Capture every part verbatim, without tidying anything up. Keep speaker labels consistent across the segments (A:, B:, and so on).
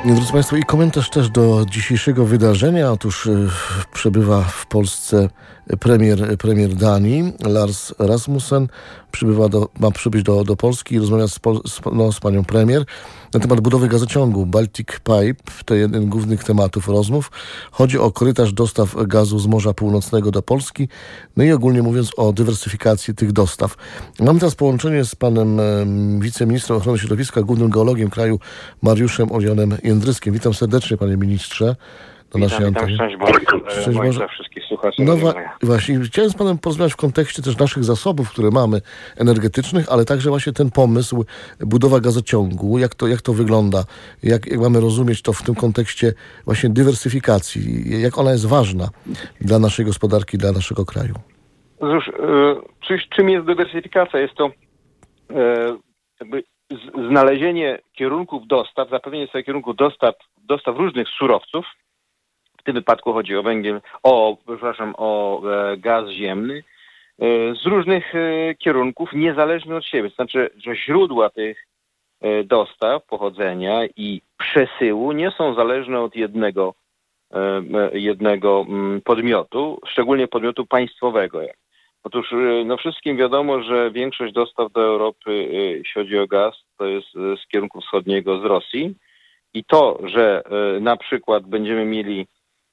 A: Drodzy Państwo, i komentarz też do dzisiejszego wydarzenia. Otóż y, przebywa w Polsce premier, premier Danii, Lars Rasmussen. Przybywa do, ma przybyć do, do Polski i rozmawia z, Pol, z, no, z panią premier na temat budowy gazociągu Baltic Pipe. To jeden z głównych tematów rozmów. Chodzi o korytarz dostaw gazu z Morza Północnego do Polski. No i ogólnie mówiąc o dywersyfikacji tych dostaw. Mam teraz połączenie z panem e, wiceministrem ochrony środowiska, głównym geologiem kraju, Mariuszem Orionem Jędryskiem. Witam serdecznie, panie ministrze. Do
B: Witam,
A: naszej
B: witam,
A: anteny.
B: szczęść Boże.
A: Szczęść Boże.
B: Dla wszystkich słuchaczy.
A: No wa- właśnie, chciałem z panem porozmawiać w kontekście też naszych zasobów, które mamy energetycznych, ale także właśnie ten pomysł, budowa gazociągu, jak to, jak to wygląda, jak, jak mamy rozumieć to w tym kontekście właśnie dywersyfikacji, jak ona jest ważna dla naszej gospodarki, dla naszego kraju.
B: Cóż, yy, czym jest dywersyfikacja? Jest to yy, jakby z, znalezienie kierunków dostaw, zapewnienie sobie kierunku dostaw, dostaw różnych surowców. W tym wypadku chodzi o węgiel, o, przepraszam, o e, gaz ziemny, e, z różnych e, kierunków, niezależnie od siebie. To znaczy, że źródła tych e, dostaw, pochodzenia i przesyłu nie są zależne od jednego, e, jednego m, podmiotu, szczególnie podmiotu państwowego. Otóż e, no wszystkim wiadomo, że większość dostaw do Europy, e, jeśli chodzi o gaz, to jest e, z kierunku wschodniego, z Rosji. I to, że e, na przykład będziemy mieli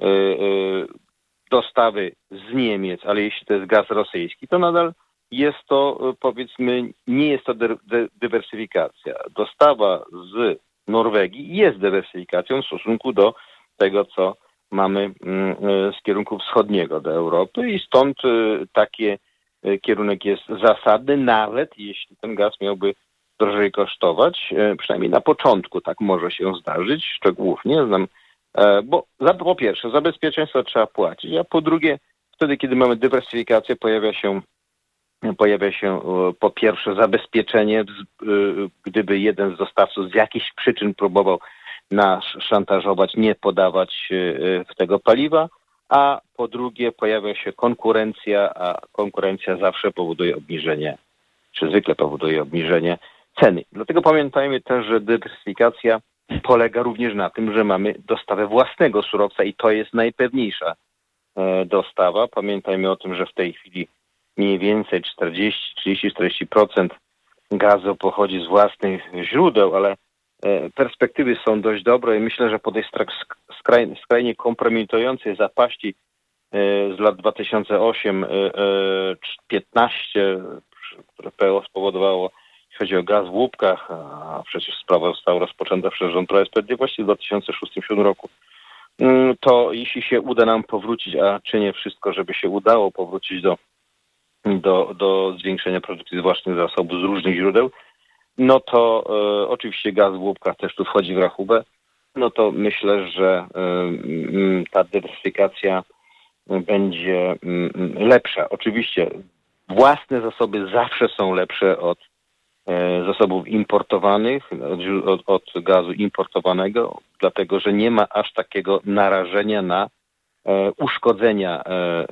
B: dostawy z Niemiec, ale jeśli to jest gaz rosyjski, to nadal jest to, powiedzmy, nie jest to dy- dy- dywersyfikacja. Dostawa z Norwegii jest dywersyfikacją w stosunku do tego, co mamy z kierunku wschodniego do Europy i stąd taki kierunek jest zasadny, nawet jeśli ten gaz miałby drożej kosztować, przynajmniej na początku tak może się zdarzyć, szczegółów nie znam. Bo za, po pierwsze, za bezpieczeństwo trzeba płacić, a po drugie, wtedy, kiedy mamy dywersyfikację, pojawia się, pojawia się po pierwsze zabezpieczenie, gdyby jeden z dostawców z jakichś przyczyn próbował nas szantażować, nie podawać tego paliwa, a po drugie pojawia się konkurencja, a konkurencja zawsze powoduje obniżenie, czy zwykle powoduje obniżenie ceny. Dlatego pamiętajmy też, że dywersyfikacja polega również na tym, że mamy dostawę własnego surowca i to jest najpewniejsza e, dostawa. Pamiętajmy o tym, że w tej chwili mniej więcej czterdzieści, trzydzieści, czterdzieści procent gazu pochodzi z własnych źródeł, ale e, perspektywy są dość dobre i myślę, że po tej skraj, skrajnie kompromitującej zapaści e, z lat dwa tysiące osiem piętnaście, które P O spowodowało, jeśli chodzi o gaz w łupkach, a przecież sprawa została rozpoczęta przez rząd Prawa i Sprawiedliwości w dwa tysiące szóstym do dwa tysiące siódmego roku, to jeśli się uda nam powrócić, a czynię wszystko, żeby się udało powrócić do, do, do zwiększenia produkcji z własnych zasobów z różnych źródeł, no to e, oczywiście gaz w łupkach też tu wchodzi w rachubę, no to myślę, że e, ta dywersyfikacja będzie e, lepsza. Oczywiście własne zasoby zawsze są lepsze od zasobów importowanych, od, od, od gazu importowanego, dlatego że nie ma aż takiego narażenia na e, uszkodzenia e, e,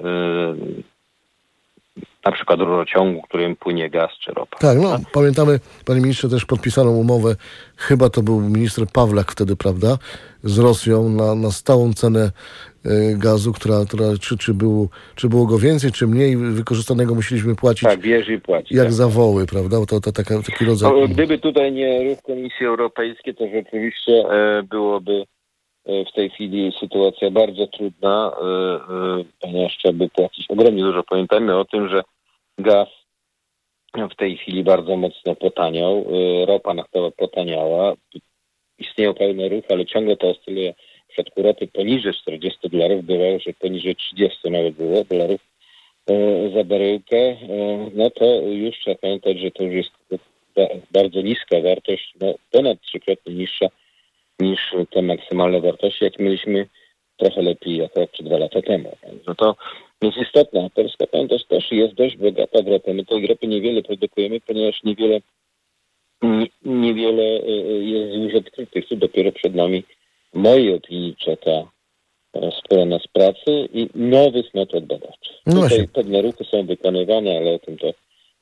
B: na przykład rurociągu, którym płynie gaz czy ropa.
A: Tak, no pamiętamy, panie ministrze, też podpisaną umowę, chyba to był minister Pawlak wtedy, prawda, z Rosją na, na stałą cenę gazu, która, która czy, czy, było, czy było go więcej, czy mniej wykorzystanego musieliśmy płacić.
B: Tak, bierz i płaci.
A: Jak
B: tak.
A: za woły, prawda? To, to taka, taki rodzaj...
B: No, gdyby tutaj nie ruch Komisji Europejskiej, to rzeczywiście e, byłoby e, w tej chwili sytuacja bardzo trudna, e, e, ponieważ trzeba by płacić ogromnie dużo. Pamiętajmy o tym, że gaz w tej chwili bardzo mocno potaniał, e, ropa naftowa potaniała, istnieją pewne ruchy, ale ciągle to oscyluje. W przypadku ropy poniżej czterdziestu dolarów, bywało, że poniżej trzydziestu nawet było dolarów e, za baryłkę, e, no to już trzeba pamiętać, że to już jest bardzo niska wartość, no ponad trzykrotnie niższa niż te maksymalne wartości, jak mieliśmy trochę lepiej jak rok czy dwa lata temu. No to jest istotne, a Polska, pamiętasz, też jest dość bogata w ropę. My tej ropy niewiele produkujemy, ponieważ niewiele, niewiele jest już odkrytych, tu dopiero przed nami w mojej opinii czeka sporo nas pracy i nowych metod badawczych.
A: No
B: Tutaj pewne ruchy są wykonywane, ale o tym to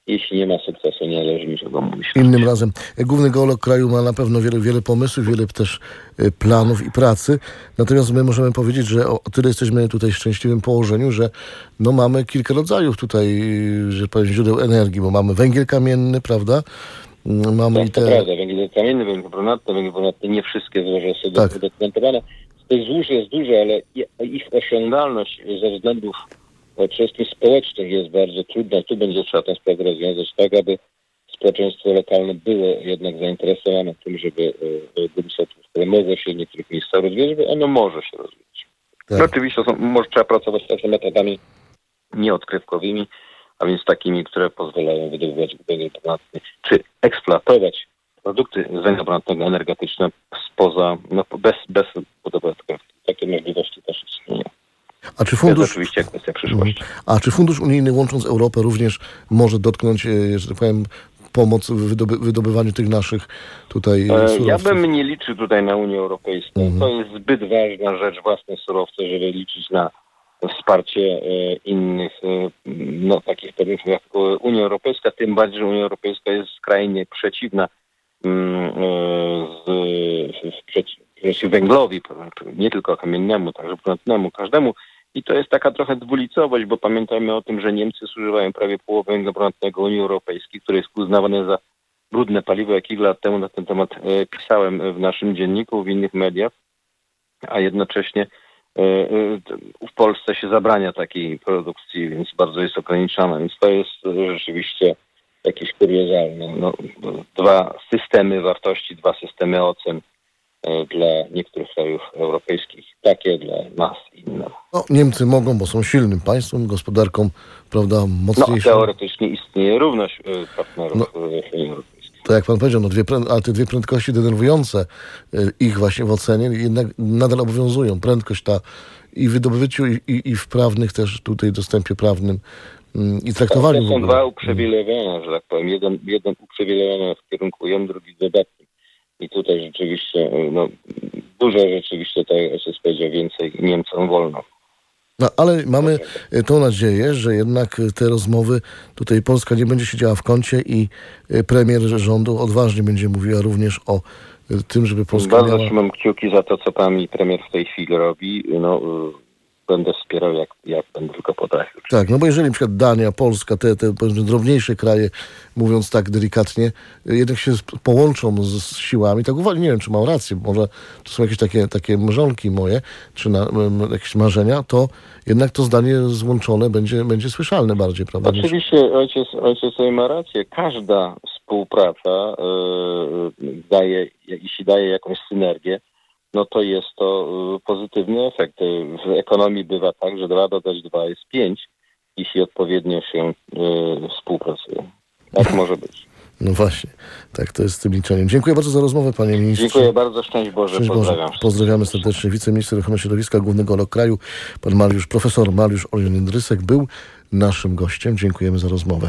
B: jeśli nie ma sukcesu, nie należy niczego mówić.
A: Innym razem. Główny geolog kraju ma na pewno wiele, wiele pomysłów, wiele też planów i pracy. Natomiast my możemy powiedzieć, że o tyle jesteśmy tutaj w szczęśliwym położeniu, że no mamy kilka rodzajów tutaj, że powiem, źródeł energii, bo mamy węgiel kamienny, prawda? Mamy
B: tak,
A: i te...
B: to prawda, węgiel kamienny, węgiel brunatny, węgiel brunatny, nie wszystkie złoża są tak udokumentowane. Tych złóż jest dużo, ale ich osiągalność ze względów przede wszystkim społecznych jest bardzo trudna. Tu będzie trzeba tę sprawę rozwiązać tak, aby społeczeństwo lokalne było jednak zainteresowane tym, żeby górnictwo, które mogło się w niektórych miejscach rozwijać, bo ono może się rozwijać. Tak. No, oczywiście są, może trzeba pracować też metodami nieodkrywkowymi, a więc takimi, które pozwalają wydobywać węgiel brunatny, czy eksploatować produkty z węgla brunatnego energetyczne spoza, no, bez, bez budowy odkrywki. Takie możliwości też istnieją.
A: A czy fundusz...
B: To jest oczywiście kwestia przyszłości.
A: A czy fundusz unijny, łącząc Europę, również może dotknąć, że tak powiem, pomoc w wydoby, wydobywaniu tych naszych tutaj surowców?
B: Ja bym nie liczył tutaj na Unię Europejską. Mhm. To jest zbyt ważna rzecz, własne surowce, żeby liczyć na wsparcie innych, no, takich podmiotów jak Unia Europejska, tym bardziej, że Unia Europejska jest skrajnie przeciwna z, przeciw węglowi, nie tylko kamiennemu, także brunatnemu, każdemu. I to jest taka trochę dwulicowość, bo pamiętajmy o tym, że Niemcy zużywają prawie połowę węgla brunatnego Unii Europejskiej, który jest uznawany za brudne paliwo. Jak kilka lat temu na ten temat pisałem w naszym dzienniku, w innych mediach, a jednocześnie w Polsce się zabrania takiej produkcji, więc bardzo jest ograniczana. Więc to jest rzeczywiście jakieś kuriozalne. No, dwa systemy wartości, dwa systemy ocen dla niektórych krajów europejskich, takie dla nas inne.
A: No, Niemcy mogą, bo są silnym państwem, gospodarką, prawda, mocniejszą.
B: No, teoretycznie istnieje równość partnerów no, w Unii Europejskiej.
A: To jak pan powiedział, no dwie, ale te dwie prędkości denerwujące ich właśnie w ocenie jednak nadal obowiązują. Prędkość ta i w wydobyciu, i, i, i w prawnych też tutaj dostępie prawnym i traktowaniu.
B: To są dwa uprzywilejowane, że tak powiem. Jeden, jeden uprzywilejowany w kierunku jem, drugi dodatni. I tutaj rzeczywiście, no, dużo rzeczywiście, tak jak się powiedział, więcej Niemcom wolno.
A: No, ale mamy tą nadzieję, że jednak te rozmowy, tutaj Polska nie będzie siedziała w kącie i premier rządu odważnie będzie mówiła również o tym, żeby Polska
B: Bardzo
A: miała...
B: trzymam kciuki za to, co pan premier w tej chwili robi. No, będę wspierał, jak, jak będę tylko potrafił.
A: Tak, no bo jeżeli na przykład Dania, Polska, te, te drobniejsze kraje, mówiąc tak delikatnie, jednak się połączą z, z siłami, tak uważam, nie wiem, czy mam rację, może to są jakieś takie, takie mrzonki moje, czy na, m, jakieś marzenia, to jednak to zdanie złączone będzie, będzie słyszalne bardziej, prawda?
B: Oczywiście niż... ojciec, ojciec tutaj ma rację. Każda współpraca yy, daje, jeśli daje jakąś synergię, no to jest to pozytywny efekt. W ekonomii bywa tak, że dwa dodać dwa jest pięć, jeśli odpowiednio się y, współpracuje. Tak może być.
A: No właśnie, tak to jest z tym liczeniem. Dziękuję bardzo za rozmowę, panie ministrze.
B: Dziękuję bardzo, szczęść Boże, szczęść pozdrawiam. Boże.
A: Pozdrawiamy serdecznie. Wiceminister ochrony środowiska, główny geolog kraju, pan Mariusz, profesor Mariusz Orion-Jędrysek był naszym gościem. Dziękujemy za rozmowę.